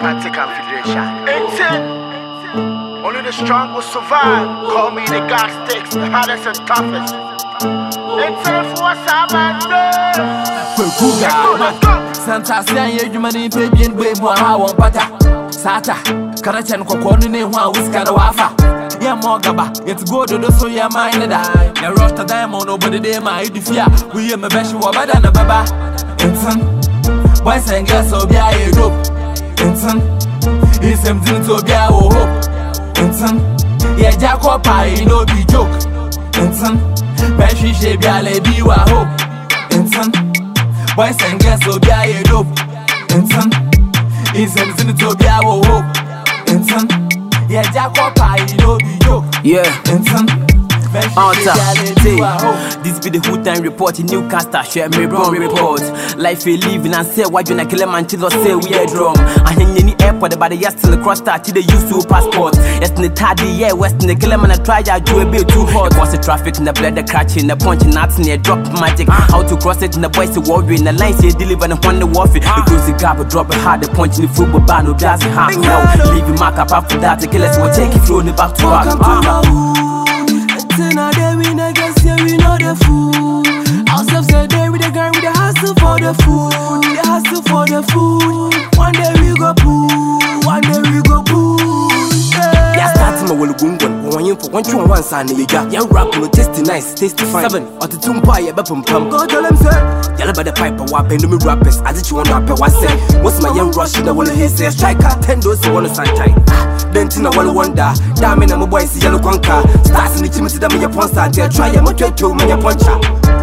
Anti Confederation. 18. Only the strong will survive. Call me the God sticks, the hardest and toughest. 18 for us, I'm Santa say you money baby and baby how on pata. Sata, Karachan Kokoni ne wa whisker wafa. Yeah, more gaba, it's good to do so your mind die. The roster diamond over the day my fear. We am a best of than a baba. Inson, boys and girls so be a dope. Inson, it's something to be a hope. Inson, yeah, Jacob pie no be joke. Inson, Pesci she be a lady wa hope. Inson, boys and girls so be a dope. Inson, it's something to be a hope. Inson, yeah, Jacob pie no be joke. Yeah, Inson. This be the Hood Time report in Newcastle. Share me wrong report. Life we living and say why you na kill man till say we are drum. I hang any airport but the yes till the cross start till the use to passport. Yes in the tardy yeah west in the kill man I try ya do a bit too hot. Cause the traffic in the blood the catching the punching nuts in the drop magic. How to cross it in the boys the word in the lines you deliver and one the warfare. Because the gap drop it hard the punch in the football bar no jazz half now. Leave your mark up after that the killers will take you through the back to back. Now they win against you, we know the fool. Ourselves say they with the girl with the hustle for the food. The hustle for the food. One day we go poo, one day we go poo. Yeah, starting my will go on you for 1 2 1 sign you got young rap no tasty nice, tasty fine. 7 or the tumpa ya bepum pum. Go tell them sir. Yalla by the pipe wap and me rappers as it you want rap what say. What's my young rush in the will he say striker 10 those who want to sunshine. Then tina wall wonder. Damn in my boys yellow conquer. Stars in the chimney them your ponster. They try your motor to me your puncher.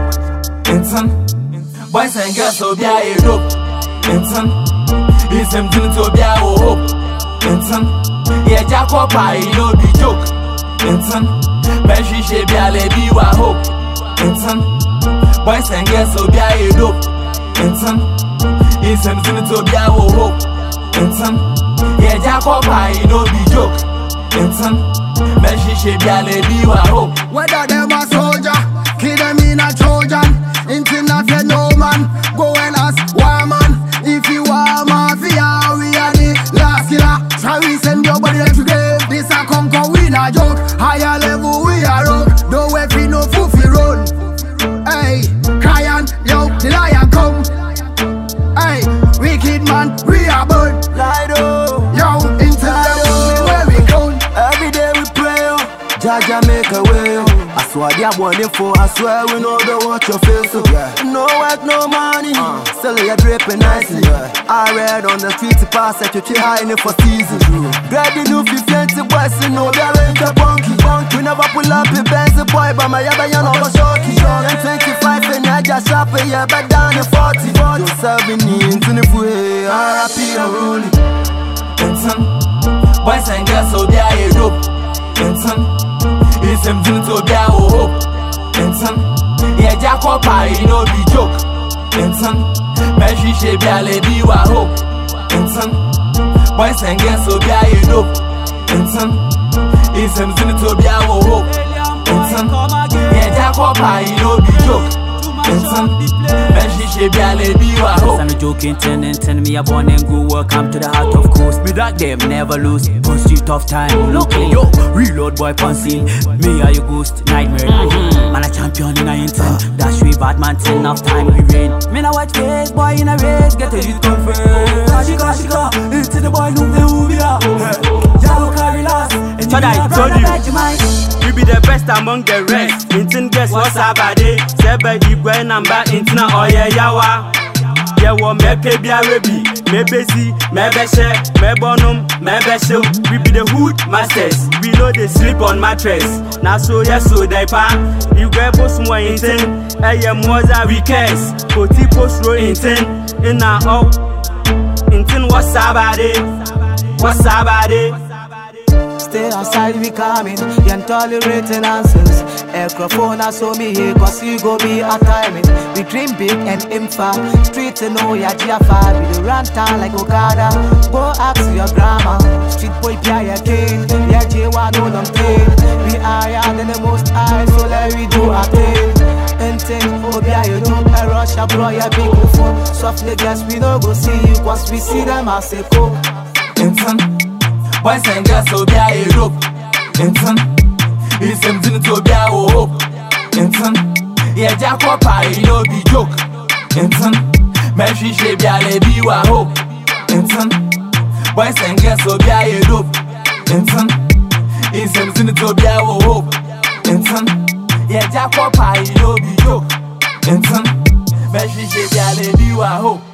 Inson, boys and girls so be a dope. Inson, it's something to be a hope. Inson, yeah Jacob pie no be joke. Inson, Pesci she be a lady wa hope. Inson, boys and girls so be a dope. Inson, it's something to be a hope. Inson, yeah Jacob pie no be joke. Inson, Pesci she be a lady wa hope. Whether them a soldier, kill them in a Trojan. Intin not said no man, go and ask why man. If you are mafia, we are the last killer. Try we send your body to grave. This a come we not joke. Higher level we are rock. No way free no foofy run. Hey, crying, yo, the lion come. Hey, wicked man, we are born. Lido, yo, into the where we go. every day we pray, Jaja make a way. I swear they are wanting for, I swear we know they watch your face. So no work, no money, sell your draping nicely. I read on the street to pass at your high in for season. Baby, new 50 boys, you know they're in the bunky. We never pull up a Benz boy, but my other young over shorty. And 25 and I just shop a year back down to 40. You're 70 into the way, RP and rolling. Inson, boys and girls so be a dope. Inson, it's something to be a hope. Inson, yeah Jacob pie no be joke. Inson, Pesci she be a lady wa hope. Inson, boys and girls so be a dope. Inson, it's something to be a hope. Inson, yeah Jacob pie no be joke. Inson, Pesci she be a lady wa hope. I'm joking, ten me a born and go. Welcome to the heart of coast. Without them never lose. Push you tough time. Look yo, reload boy pencil. Me are your ghost nightmare. Man a champion in a intent. Dash we bad man 10 enough time we rain. Me na watch face boy in a race. Get a youth confirmed. Ashika, into the boy look the movie ya. Yellow carry last. Chad, I told you, we be the best among the rest. Intin guess what's up a day. Sebe igwe number intina oye yawa. Yewo me kebia rebi, me busy, me beshe, me bonum, me beshe. We be the hood masters. We know they sleep on mattress. Now so yes so diaper. You get boss more intin. Eye moza we cares. Poti post row intin. Inna oh. Intin what's up a day. What's up a day. Stay outside, we coming, you tolerating answers. Microphone, I saw me here, cause you go be a timing. We dream big and aim far. Street to know ya GFR. We do run town like Okada. Go ask your grandma. Street boy, Pia, ya king. Yeah, J1 on them pain. We are higher than the most high, so let we do our thing. Anything, Obia, you know, I rush a bro, ya big phone. Soft niggas, we no go see you, cause we see them as a coke. Intin, boys and girls so be a rope. Intin, it's something to be a hope. Intin, yeah, Jacob pie, no be joke. Intin, man, she should be a lady wa hope. Intin, boys and girls so be a rope. Intin, it's something to be a hope. Intin, yeah, Jacob pie, no be joke. Intin, man, she should be a lady wa hope.